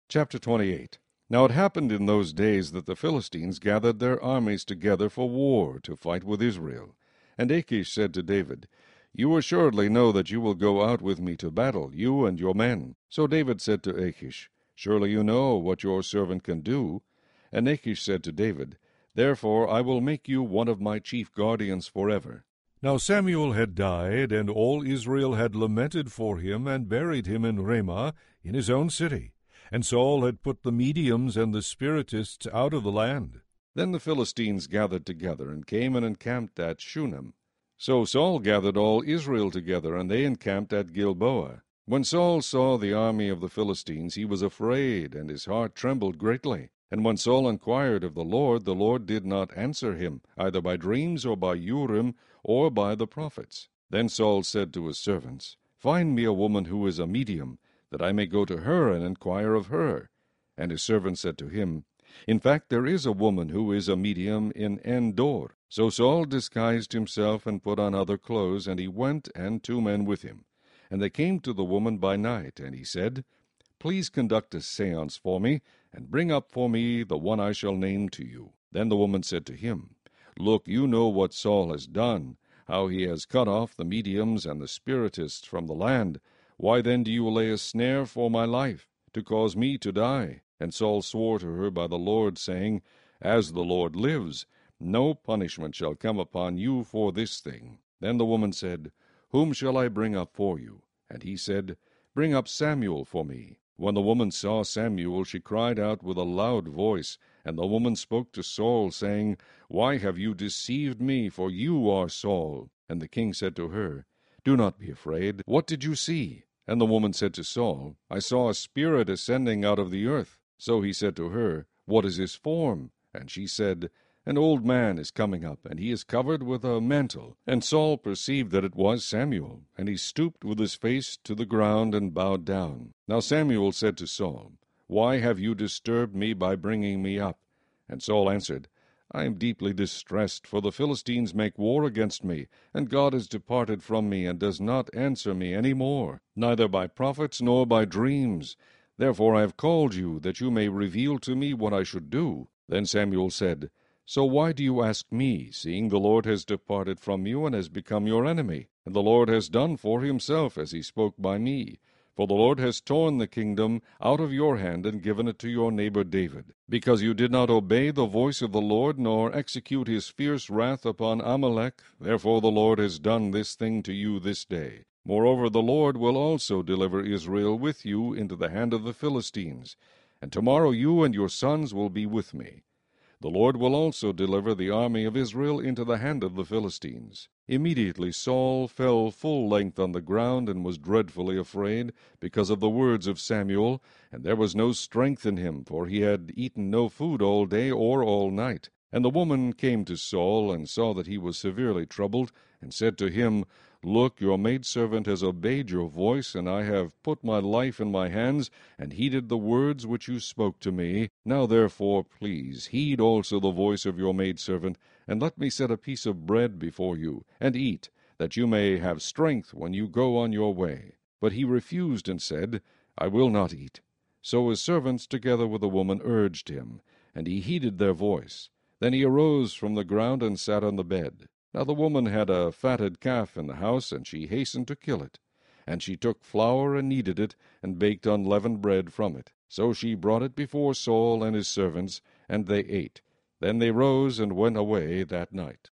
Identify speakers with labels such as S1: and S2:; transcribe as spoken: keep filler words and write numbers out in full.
S1: Chapter twenty-eight. Now it happened in those days that the Philistines gathered their armies together for war to fight with Israel. And Achish said to David, You assuredly know that you will go out with me to battle, you and your men. So David said to Achish, Surely you know what your servant can do. And Achish said to David, Therefore I will make you one of my chief guardians forever.
S2: Now Samuel had died, and all Israel had lamented for him, and buried him in Ramah, in his own city. And Saul had put the mediums and the spiritists out of the land.
S1: Then the Philistines gathered together, and came and encamped at Shunem. So Saul gathered all Israel together, and they encamped at Gilboa. When Saul saw the army of the Philistines, he was afraid, and his heart trembled greatly. And when Saul inquired of the Lord, the Lord did not answer him, either by dreams, or by Urim, or by the prophets. Then Saul said to his servants, Find me a woman who is a medium, that I may go to her and inquire of her. And his servants said to him, In fact there is a woman who is a medium in En-dor. So Saul disguised himself, and put on other clothes, and he went, and two men with him. And they came to the woman by night, and he said, Please conduct a seance for me, and bring up for me the one I shall name to you. Then the woman said to him, Look, you know what Saul has done, how he has cut off the mediums and the spiritists from the land. Why then do you lay a snare for my life, to cause me to die? And Saul swore to her by the Lord, saying, As the Lord lives, no punishment shall come upon you for this thing. Then the woman said, Whom shall I bring up for you? And he said, Bring up Samuel for me. When the woman saw Samuel, she cried out with a loud voice. And the woman spoke to Saul, saying, Why have you deceived me? For you are Saul. And the king said to her, Do not be afraid. What did you see? And the woman said to Saul, I saw a spirit ascending out of the earth. So he said to her, What is his form? And she said, An old man is coming up, and he is covered with a mantle. And Saul perceived that it was Samuel, and he stooped with his face to the ground and bowed down. Now Samuel said to Saul, Why have you disturbed me by bringing me up? And Saul answered, I am deeply distressed, for the Philistines make war against me, and God has departed from me, and does not answer me any more, neither by prophets nor by dreams. Therefore I have called you, that you may reveal to me what I should do. Then Samuel said, So why do you ask me, seeing the Lord has departed from you, and has become your enemy? And the Lord has done for himself as he spoke by me. For the Lord has torn the kingdom out of your hand, and given it to your neighbor David, because you did not obey the voice of the Lord, nor execute his fierce wrath upon Amalek. Therefore the Lord has done this thing to you this day. Moreover, the Lord will also deliver Israel with you into the hand of the Philistines. And tomorrow you and your sons will be with me. The Lord will also deliver the army of Israel into the hand of the Philistines. Immediately Saul fell full length on the ground, and was dreadfully afraid, because of the words of Samuel, and there was no strength in him, for he had eaten no food all day or all night. And the woman came to Saul, and saw that he was severely troubled, and said to him, Look, your maidservant has obeyed your voice, and I have put my life in my hands, and heeded the words which you spoke to me. Now therefore, please, heed also the voice of your maidservant, and let me set a piece of bread before you, and eat, that you may have strength when you go on your way. But he refused, and said, I will not eat. So his servants together with the woman urged him, and he heeded their voice. Then he arose from the ground, and sat on the bed. Now the woman had a fatted calf in the house, and she hastened to kill it. And she took flour, and kneaded it, and baked unleavened bread from it. So she brought it before Saul and his servants, and they ate. Then they rose and went away that night.